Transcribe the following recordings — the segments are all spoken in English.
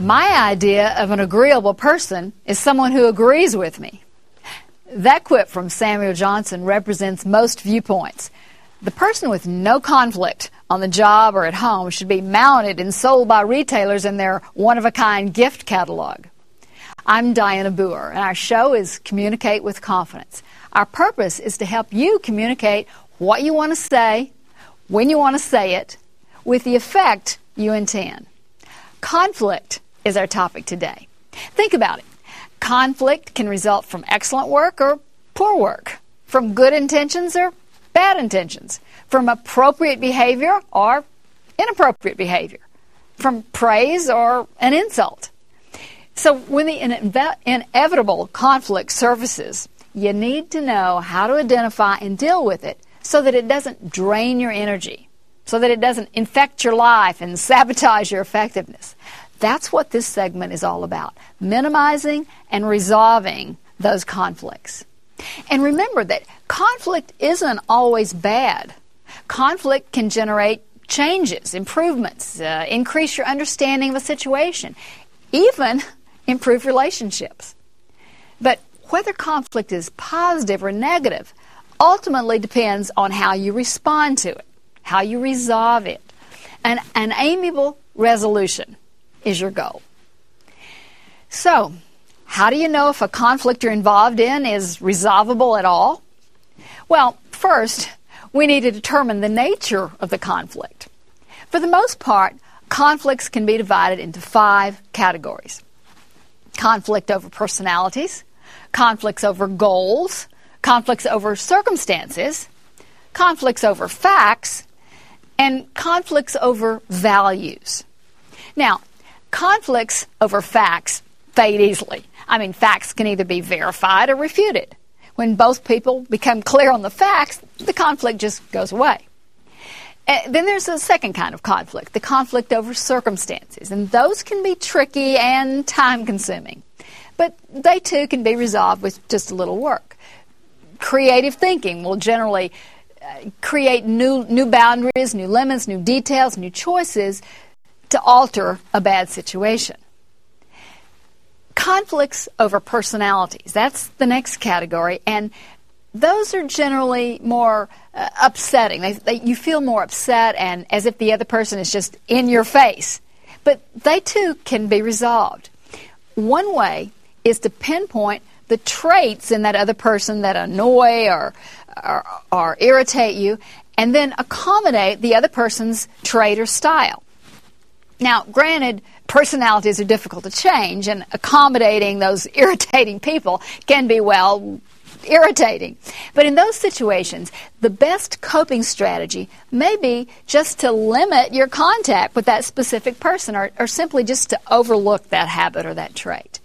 My idea of an agreeable person is someone who agrees with me. That quip from Samuel Johnson represents most viewpoints. The person with no conflict on the job or at home should be mounted and sold by retailers in their one-of-a-kind gift catalog. I'm Diana Boer, and our show is Communicate with Confidence. Our purpose is to help you communicate what you want to say, when you want to say it, with the effect you intend. Conflict is our topic today. Think about it. Conflict can result from excellent work or poor work, from good intentions or bad intentions, from appropriate behavior or inappropriate behavior, from praise or an insult. So when the inevitable conflict surfaces, you need to know how to identify and deal with it so that it doesn't drain your energy, so that it doesn't infect your life and sabotage your effectiveness. That's what this segment is all about, minimizing and resolving those conflicts. And remember that conflict isn't always bad. Conflict can generate changes, improvements, increase your understanding of a situation, even improve relationships. But whether conflict is positive or negative ultimately depends on how you respond to it, how you resolve it. An amiable resolution is your goal. So, how do you know if a conflict you're involved in is resolvable at all? Well, first, we need to determine the nature of the conflict. For the most part, conflicts can be divided into 5 categories. Conflict over personalities, conflicts over goals, conflicts over circumstances, conflicts over facts, and conflicts over values. Now, conflicts over facts fade easily. I mean, facts can either be verified or refuted. When both people become clear on the facts, the conflict just goes away. Then there's a second kind of conflict, the conflict over circumstances, and those can be tricky and time-consuming. But they too can be resolved with just a little work. Creative thinking will generally create new boundaries, new limits, new details, new choices to alter a bad situation. Conflicts over personalities, that's the next category, and those are generally more upsetting. You feel more upset and as if the other person is just in your face. But they too can be resolved. One way is to pinpoint the traits in that other person that annoy or irritate you, and then accommodate the other person's trait or style. Now, granted, personalities are difficult to change, and accommodating those irritating people can be, well, irritating. But in those situations, the best coping strategy may be just to limit your contact with that specific person, or simply just to overlook that habit or that trait.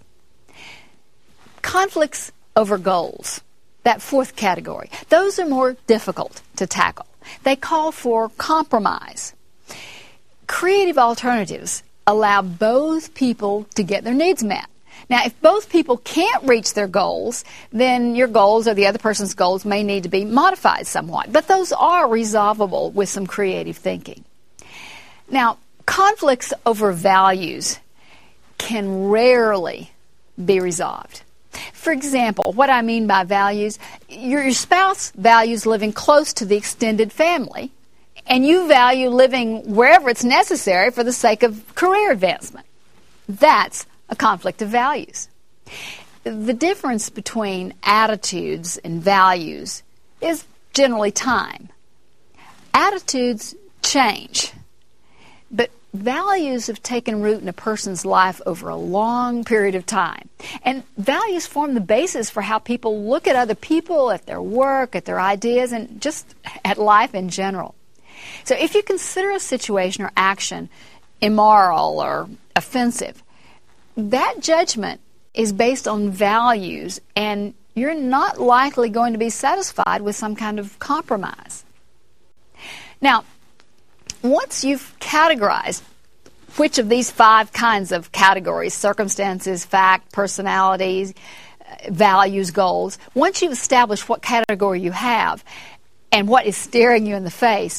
Conflicts over goals, that fourth category, those are more difficult to tackle. They call for compromise. Creative alternatives allow both people to get their needs met. Now, if both people can't reach their goals, then your goals or the other person's goals may need to be modified somewhat. But those are resolvable with some creative thinking. Now, conflicts over values can rarely be resolved. For example, what I mean by values, your spouse values living close to the extended family, and you value living wherever it's necessary for the sake of career advancement. That's a conflict of values. The difference between attitudes and values is generally time. Attitudes change, but values have taken root in a person's life over a long period of time. And values form the basis for how people look at other people, at their work, at their ideas, and just at life in general. So if you consider a situation or action immoral or offensive, that judgment is based on values, and you're not likely going to be satisfied with some kind of compromise. Now, once you've categorized which of these 5 kinds of categories, circumstances, fact, personalities, values, goals, once you've established what category you have and what is staring you in the face,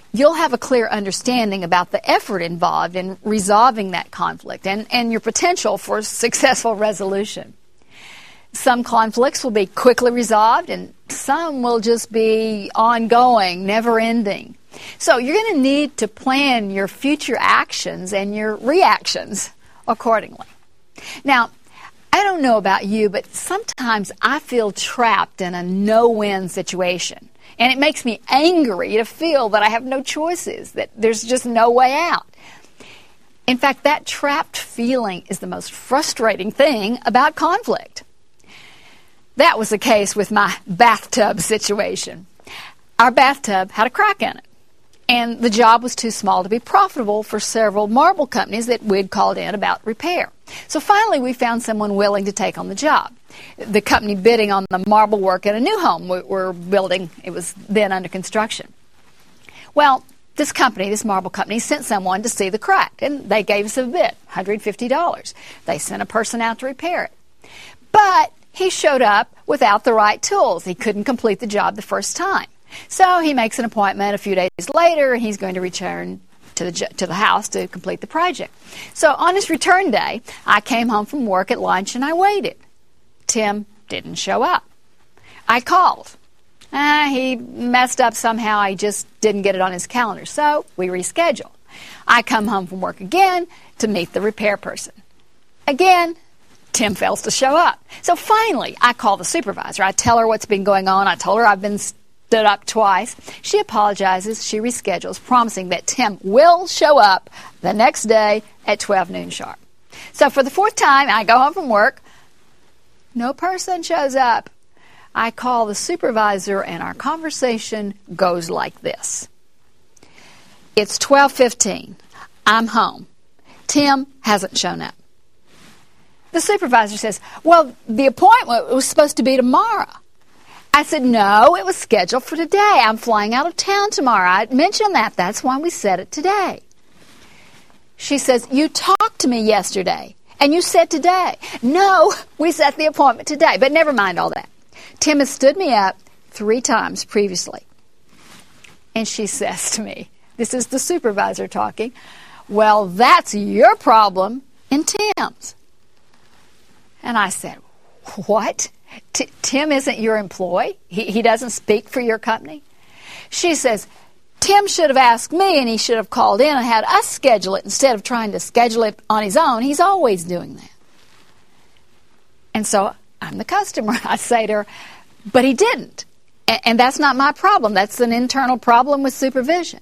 you'll have a clear understanding about the effort involved in resolving that conflict and your potential for successful resolution. Some conflicts will be quickly resolved, and some will just be ongoing, never-ending. So you're going to need to plan your future actions and your reactions accordingly. Now, I don't know about you, but sometimes I feel trapped in a no-win situation. And it makes me angry to feel that I have no choices, that there's just no way out. In fact, that trapped feeling is the most frustrating thing about conflict. That was the case with my bathtub situation. Our bathtub had a crack in it, and the job was too small to be profitable for several marble companies that we'd called in about repair. So finally, we found someone willing to take on the job. The company bidding on the marble work at a new home we're building, it was then under construction. Well, this marble company, sent someone to see the crack, and they gave us a bid, $150. They sent a person out to repair it. But he showed up without the right tools. He couldn't complete the job the first time. So he makes an appointment a few days later, and he's going to return to the house to complete the project. So on his return day, I came home from work at lunch and I waited. Tim didn't show up. I called. He messed up somehow. I just didn't get it on his calendar. So we rescheduled. I come home from work again to meet the repair person. Again, Tim fails to show up. So finally, I call the supervisor. I tell her what's been going on. I told her I've been stood up twice. She apologizes. She reschedules, promising that Tim will show up the next day at 12 noon sharp. So for the fourth time, I go home from work. No person shows up. I call the supervisor, and our conversation goes like this. It's 12:15. I'm home. Tim hasn't shown up. The supervisor says, well, the appointment was supposed to be tomorrow. I said, no, it was scheduled for today. I'm flying out of town tomorrow. I mentioned that. That's why we set it today. She says, you talked to me yesterday, and you said today. No, we set the appointment today, but never mind all that. Tim has stood me up 3 times previously. And she says to me, this is the supervisor talking, well, that's your problem and Tim's. And I said, what? Tim isn't your employee? He doesn't speak for your company? She says, Tim should have asked me, and he should have called in and had us schedule it instead of trying to schedule it on his own. He's always doing that. And so I'm the customer. I say to her, but he didn't. And that's not my problem. That's an internal problem with supervision.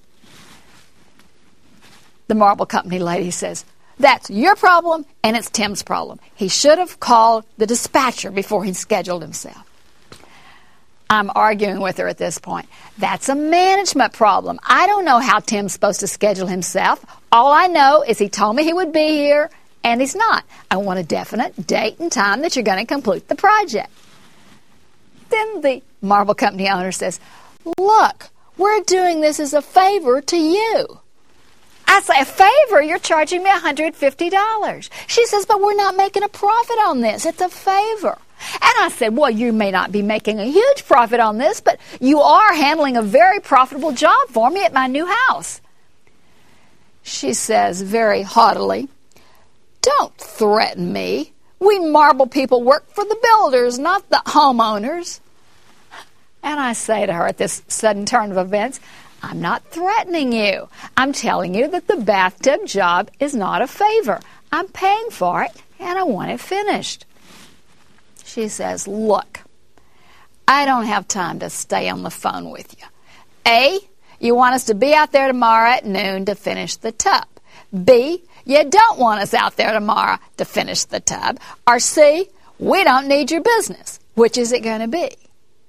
The marble company lady says, that's your problem, and it's Tim's problem. He should have called the dispatcher before he scheduled himself. I'm arguing with her at this point. That's a management problem. I don't know how Tim's supposed to schedule himself. All I know is he told me he would be here, and he's not. I want a definite date and time that you're going to complete the project. Then the marble company owner says, look, we're doing this as a favor to you. I say, a favor? You're charging me $150. She says, but we're not making a profit on this. It's a favor. And I said, well, you may not be making a huge profit on this, but you are handling a very profitable job for me at my new house. She says very haughtily, don't threaten me. We marble people work for the builders, not the homeowners. And I say to her at this sudden turn of events, I'm not threatening you. I'm telling you that the bathtub job is not a favor. I'm paying for it, and I want it finished. She says, look, I don't have time to stay on the phone with you. A, you want us to be out there tomorrow at noon to finish the tub. B, you don't want us out there tomorrow to finish the tub. Or C, we don't need your business. Which is it going to be?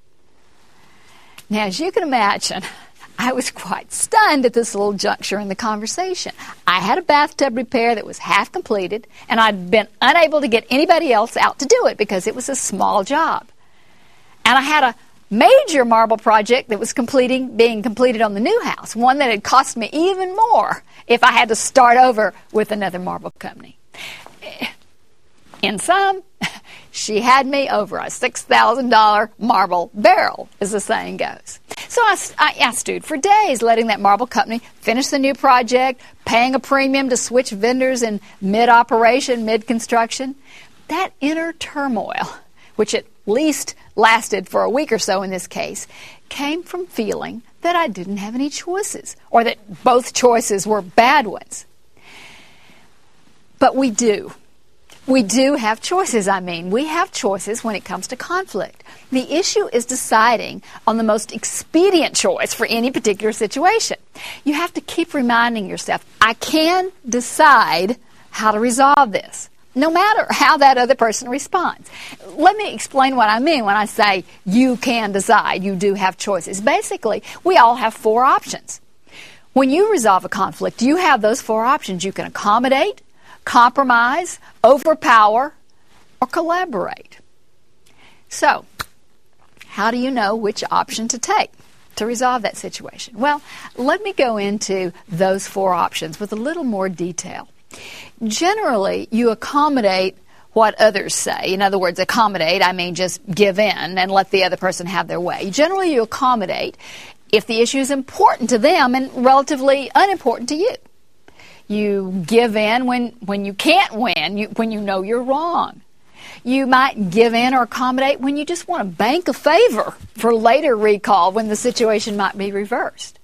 Now, as you can imagine, I was quite stunned at this little juncture in the conversation. I had a bathtub repair that was half completed, and I'd been unable to get anybody else out to do it because it was a small job. And I had a major marble project that was being completed on the new house, one that had cost me even more if I had to start over with another marble company. In sum, she had me over a $6,000 marble barrel, as the saying goes. So I stewed for days, letting that marble company finish the new project, paying a premium to switch vendors in mid-operation, mid-construction. That inner turmoil, which at least lasted for a week or so in this case, came from feeling that I didn't have any choices, or that both choices were bad ones. But we do. We do have choices, We have choices when it comes to conflict. The issue is deciding on the most expedient choice for any particular situation. You have to keep reminding yourself, I can decide how to resolve this, no matter how that other person responds. Let me explain what I mean when I say you can decide, you do have choices. Basically, we all have 4 options. When you resolve a conflict, you have those 4 options. You can accommodate, compromise, overpower, or collaborate. So, how do you know which option to take to resolve that situation? Well, let me go into those 4 options with a little more detail. Generally, you accommodate what others say. In other words, accommodate, I mean just give in and let the other person have their way. Generally, you accommodate if the issue is important to them and relatively unimportant to you. You give in when you can't win, when you know you're wrong. You might give in or accommodate when you just want to bank a favor for later recall when the situation might be reversed.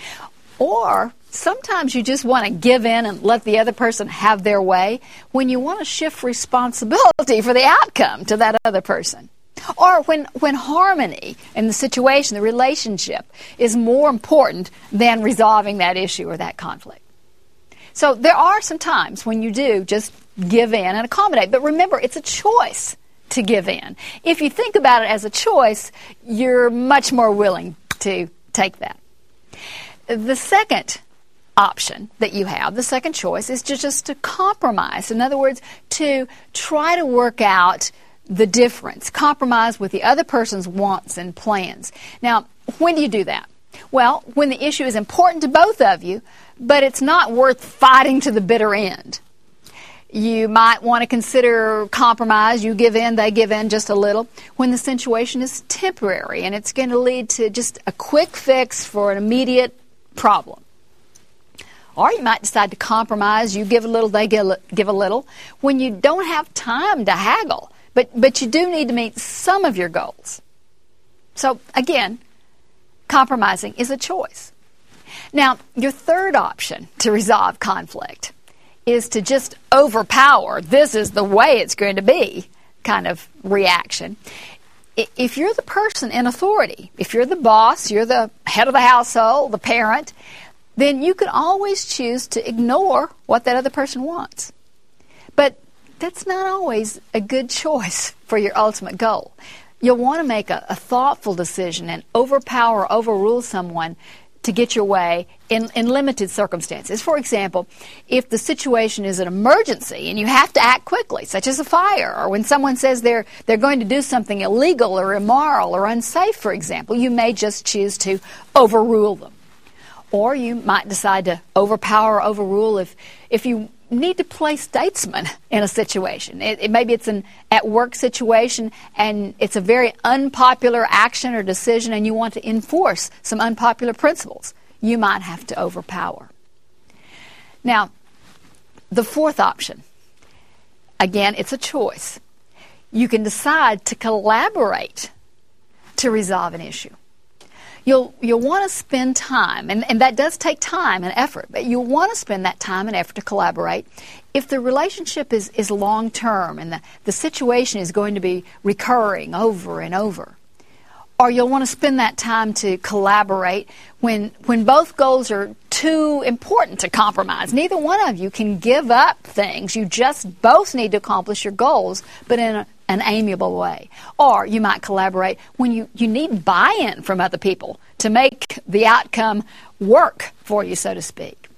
Or sometimes you just want to give in and let the other person have their way when you want to shift responsibility for the outcome to that other person. Or when harmony in the situation, the relationship, is more important than resolving that issue or that conflict. So there are some times when you do just give in and accommodate. But remember, it's a choice to give in. If you think about it as a choice, you're much more willing to take that. The second option that you have, the second choice, is just to compromise. In other words, to try to work out the difference. Compromise with the other person's wants and plans. Now, when do you do that? Well, when the issue is important to both of you, but it's not worth fighting to the bitter end. You might want to consider compromise. You give in, they give in just a little. When the situation is temporary and it's going to lead to just a quick fix for an immediate problem. Or you might decide to compromise. You give a little, they give a little. When you don't have time to haggle, but you do need to meet some of your goals. So again, compromising is a choice. Now, your third option to resolve conflict is to just overpower, this is the way it's going to be, kind of reaction. If you're the person in authority, if you're the boss, you're the head of the household, the parent, then you can always choose to ignore what that other person wants. But that's not always a good choice for your ultimate goal. You'll want to make a thoughtful decision and overrule someone to get your way in limited circumstances. For example, if the situation is an emergency and you have to act quickly, such as a fire, or when someone says they're going to do something illegal or immoral or unsafe, for example, you may just choose to overrule them. Or you might decide to overpower or overrule if you need to play statesman in a situation. Maybe it's an at-work situation and it's a very unpopular action or decision and you want to enforce some unpopular principles. You might have to overpower. Now, the fourth option, again, it's a choice. You can decide to collaborate to resolve an issue. You'll want to spend time, and that does take time and effort, but you'll want to spend that time and effort to collaborate if the relationship is long-term and the situation is going to be recurring over and over. Or you'll want to spend that time to collaborate when both goals are too important to compromise. Neither one of you can give up things. You just both need to accomplish your goals, but in an amiable way. Or you might collaborate when you need buy-in from other people to make the outcome work for you, so to speak.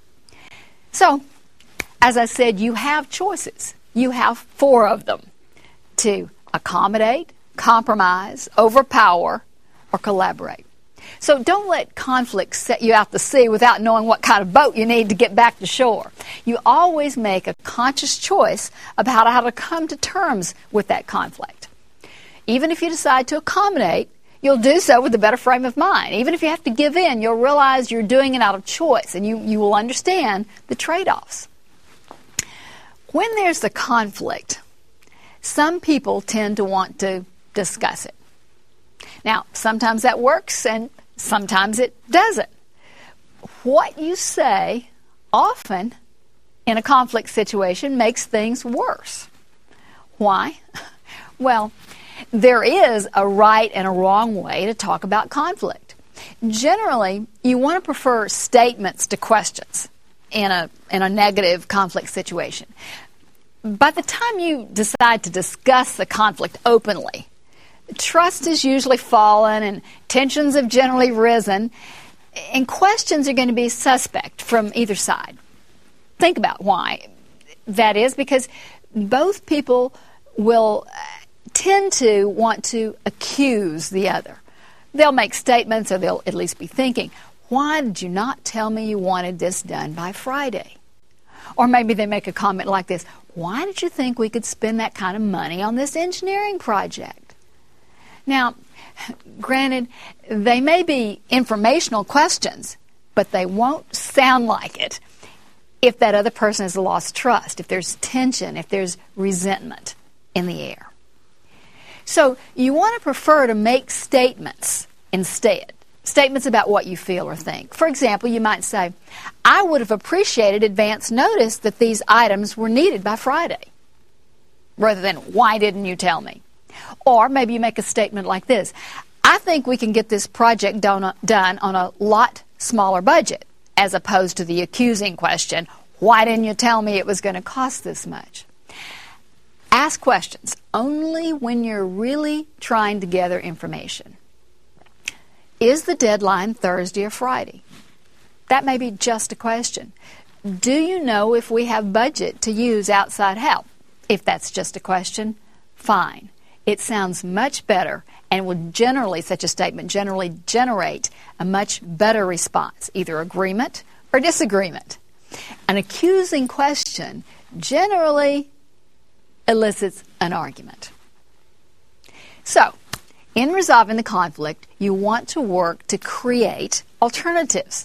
So, as I said, you have choices. You have 4 of them: to accommodate, compromise, overpower, or collaborate. So don't let conflict set you out to sea without knowing what kind of boat you need to get back to shore. You always make a conscious choice about how to come to terms with that conflict. Even if you decide to accommodate, you'll do so with a better frame of mind. Even if you have to give in, you'll realize you're doing it out of choice, and you will understand the trade-offs. When there's the conflict, some people tend to want to discuss it. Now, sometimes that works, and sometimes it doesn't. What you say often in a conflict situation makes things worse. Why? Well, there is a right and a wrong way to talk about conflict. Generally, you want to prefer statements to questions in a negative conflict situation. By the time you decide to discuss the conflict openly, trust is usually fallen and tensions have generally risen, and questions are going to be suspect from either side. Think about why. That is because both people will tend to want to accuse the other. They'll make statements, or they'll at least be thinking, why did you not tell me you wanted this done by Friday? Or maybe they make a comment like this, why did you think we could spend that kind of money on this engineering project? Now, granted, they may be informational questions, but they won't sound like it if that other person has lost trust, if there's tension, if there's resentment in the air. So you want to prefer to make statements instead. Statements about what you feel or think. For example, you might say, I would have appreciated advance notice that these items were needed by Friday, rather than, why didn't you tell me? Or maybe you make a statement like this, I think we can get this project done on a lot smaller budget, as opposed to the accusing question, why didn't you tell me it was going to cost this much? Ask questions only when you're really trying to gather information. Is the deadline Thursday or Friday? That may be just a question. Do you know if we have budget to use outside help? If that's just a question, fine. It sounds much better and would generally, such a statement generally generate a much better response, either agreement or disagreement. An accusing question generally elicits an argument. So, in resolving the conflict, you want to work to create alternatives.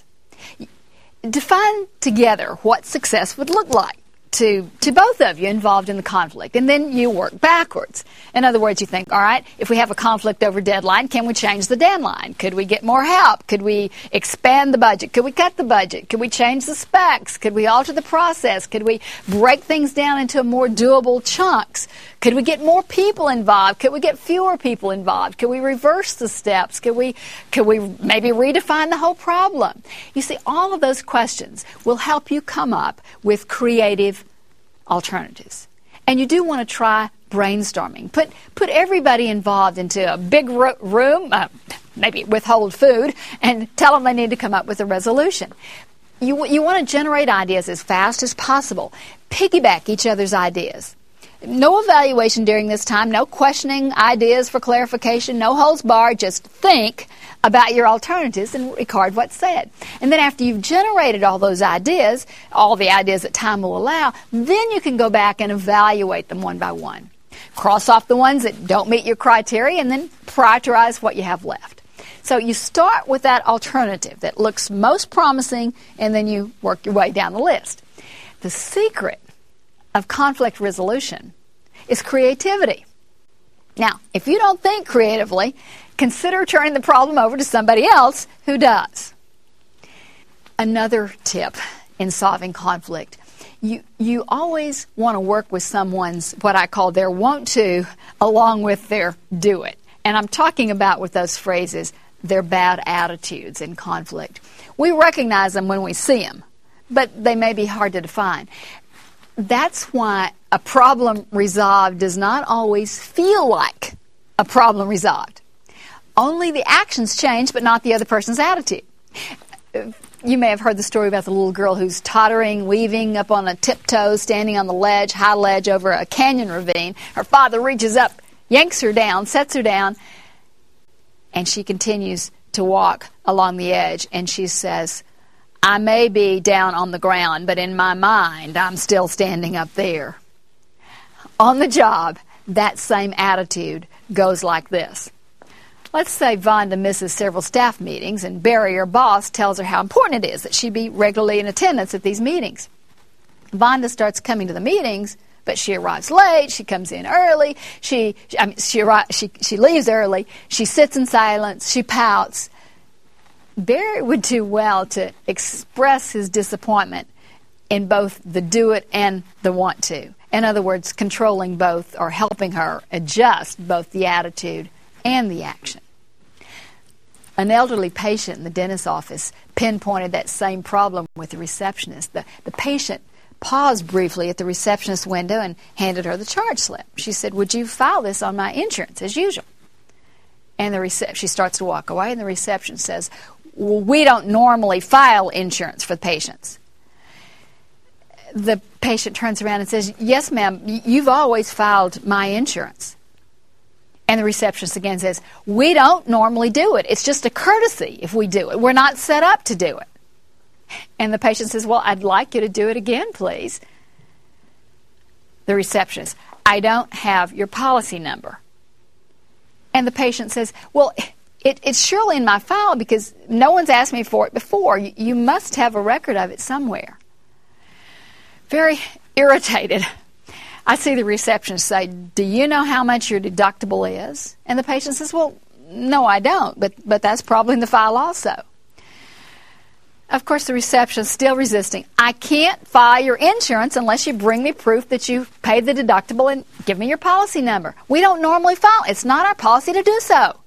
Define together what success would look like to both of you involved in the conflict, and then you work backwards. In other words, you think, all right, if we have a conflict over deadline, can we change the deadline? Could we get more help? Could we expand the budget? Could we cut the budget? Could we change the specs? Could we alter the process? Could we break things down into more doable chunks? Could we get more people involved? Could we get fewer people involved? Could we reverse the steps? Could we maybe redefine the whole problem? You see, all of those questions will help you come up with creative alternatives. And you do want to try brainstorming. Put everybody involved into a big room, maybe withhold food, and tell them they need to come up with a resolution. You want to generate ideas as fast as possible. Piggyback each other's ideas. No evaluation during this time, no questioning ideas for clarification, no holds barred, just think about your alternatives and record what's said. And then after you've generated all those ideas, all the ideas that time will allow, then you can go back and evaluate them one by one. Cross off the ones that don't meet your criteria and then prioritize what you have left. So you start with that alternative that looks most promising, and then you work your way down the list. The secret of conflict resolution is creativity. Now, if you don't think creatively, consider turning the problem over to somebody else who does. Another tip in solving conflict, you always want to work with someone's, what I call their want to, along with their do it. And I'm talking about with those phrases, their bad attitudes in conflict. We recognize them when we see them, but they may be hard to define. That's why a problem resolved does not always feel like a problem resolved. Only the actions change, but not the other person's attitude. You may have heard the story about the little girl who's tottering, weaving up on a tiptoe, standing on the ledge, high ledge over a canyon ravine. Her father reaches up, yanks her down, sets her down, and she continues to walk along the edge, and she says, I may be down on the ground, but in my mind, I'm still standing up there. On the job, that same attitude goes like this. Let's say Vonda misses several staff meetings and Barry, her boss, tells her how important it is that she be regularly in attendance at these meetings. Vonda starts coming to the meetings, but she arrives late, she comes in early, she leaves early, she sits in silence, she pouts. Barry would do well to express his disappointment in both the do it and the want to. In other words, controlling both or helping her adjust both the attitude and the action. An elderly patient in the dentist's office pinpointed that same problem with the receptionist. The patient paused briefly at the receptionist's window and handed her the charge slip. She said, "Would you file this on my insurance as usual?" And she starts to walk away, and the reception says, "Well, we don't normally file insurance for patients." The patient turns around and says, "Yes, ma'am, you've always filed my insurance." And the receptionist again says, "We don't normally do it. It's just a courtesy if we do it. We're not set up to do it." And the patient says, "Well, I'd like you to do it again, please." The receptionist, "I don't have your policy number." And the patient says, "Well, it's surely in my file because no one's asked me for it before. You must have a record of it somewhere." Very irritated, I see the receptionist say, "Do you know how much your deductible is?" And the patient says, "Well, no, I don't, but that's probably in the file also." Of course, the receptionist still resisting. "I can't file your insurance unless you bring me proof that you paid the deductible and give me your policy number. We don't normally file. It's not our policy to do so."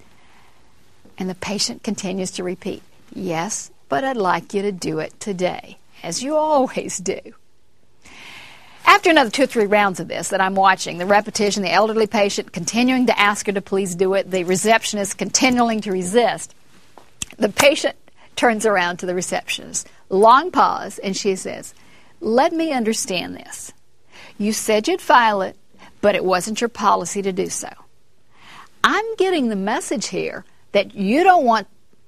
And the patient continues to repeat, "Yes, but I'd like you to do it today, as you always do." After another 2 or 3 rounds of this that I'm watching, the repetition, the elderly patient continuing to ask her to please do it, the receptionist continuing to resist, the patient turns around to the receptionist. Long pause, and she says, "Let me understand this. You said you'd file it, but it wasn't your policy to do so. I'm getting the message here that you don't want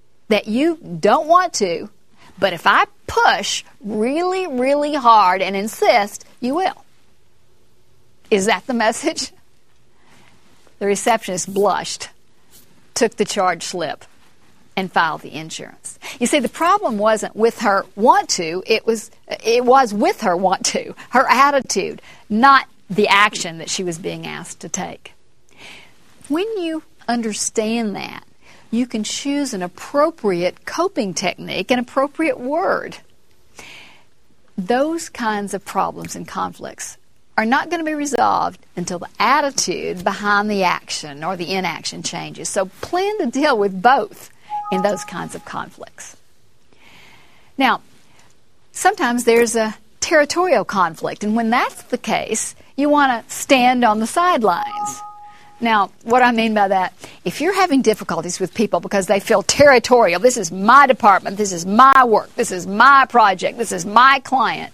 to, but if I push really, really hard and insist, you will. Is that the message?" The receptionist blushed, took the charge slip, and filed the insurance. You see, the problem wasn't with her want to, it was with her want to, her attitude, not the action that she was being asked to take. When you understand that, you can choose an appropriate coping technique, an appropriate word. Those kinds of problems and conflicts are not going to be resolved until the attitude behind the action or the inaction changes. So plan to deal with both in those kinds of conflicts. Now, sometimes there's a territorial conflict, and when that's the case, you want to stand on the sidelines. Now, what I mean by that, if you're having difficulties with people because they feel territorial, this is my department, this is my work, this is my project, this is my client,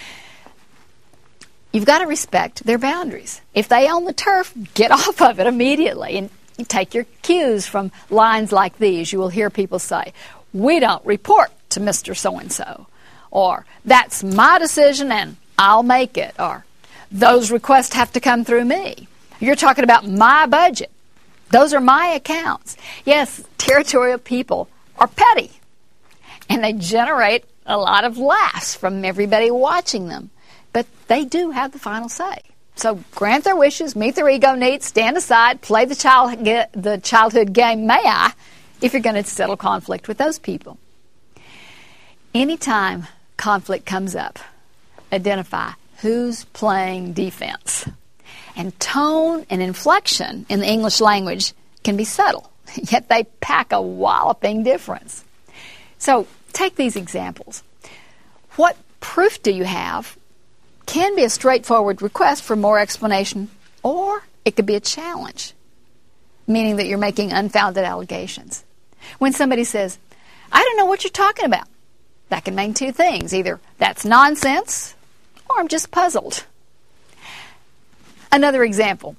you've got to respect their boundaries. If they own the turf, get off of it immediately. And you take your cues from lines like these. You will hear people say, "We don't report to Mr. So-and-so," or "That's my decision and I'll make it," or "Those requests have to come through me. You're talking about my budget. Those are my accounts." Yes, territorial people are petty, and they generate a lot of laughs from everybody watching them. But they do have the final say. So grant their wishes, meet their ego needs, stand aside, play the childhood game, may I, if you're going to settle conflict with those people. Anytime conflict comes up, identify who's playing defense. And tone and inflection in the English language can be subtle, yet they pack a walloping difference. So take these examples. What proof do you have can be a straightforward request for more explanation, or it could be a challenge, meaning that you're making unfounded allegations. When somebody says, "I don't know what you're talking about," that can mean 2 things. Either that's nonsense, or I'm just puzzled. Another example,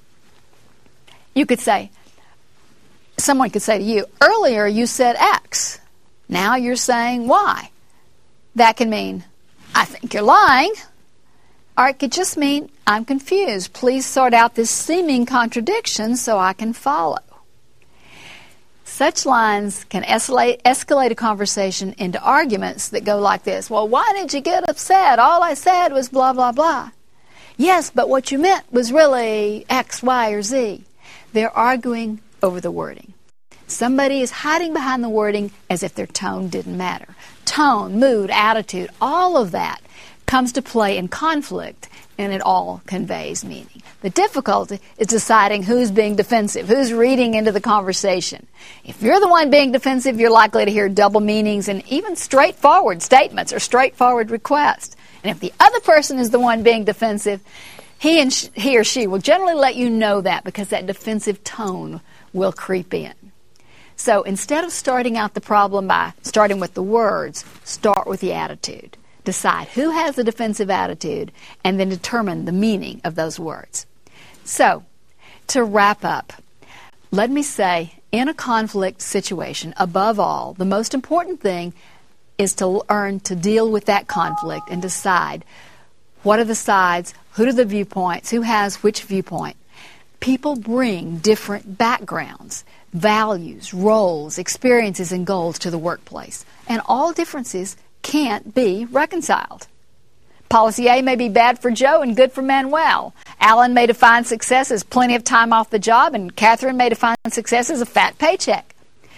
someone could say to you, "Earlier you said X, now you're saying Y." That can mean, "I think you're lying," or it could just mean, "I'm confused. Please sort out this seeming contradiction so I can follow." Such lines can escalate a conversation into arguments that go like this. Well, why did you get upset? All I said was blah, blah, blah. Yes, but what you meant was really X, Y, or Z. They're arguing over the wording. Somebody is hiding behind the wording as if their tone didn't matter. Tone, mood, attitude, all of that comes to play in conflict, and it all conveys meaning. The difficulty is deciding who's being defensive, who's reading into the conversation. If you're the one being defensive, you're likely to hear double meanings and even straightforward statements or straightforward requests. And if the other person is the one being defensive, he or she will generally let you know that, because that defensive tone will creep in. So instead of starting out the problem by starting with the words, start with the attitude. Decide who has the defensive attitude, and then determine the meaning of those words. So, to wrap up, let me say, in a conflict situation, above all, the most important thing is to learn to deal with that conflict and decide what are the sides, who are the viewpoints, who has which viewpoint. People bring different backgrounds, values, roles, experiences, and goals to the workplace, and all differences can't be reconciled. Policy A may be bad for Joe and good for Manuel. Alan may define success as plenty of time off the job, and Catherine may define success as a fat paycheck.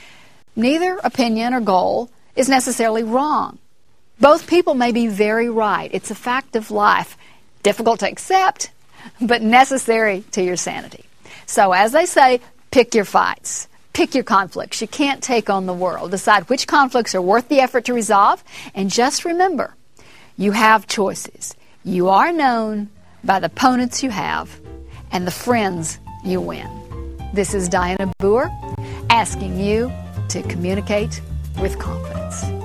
Neither opinion or goal is necessarily wrong. Both people may be very right. It's a fact of life. Difficult to accept, but necessary to your sanity. So as they say, pick your fights. Pick your conflicts. You can't take on the world. Decide which conflicts are worth the effort to resolve. And just remember, you have choices. You are known by the opponents you have and the friends you win. This is Diana Boer asking you to communicate with confidence.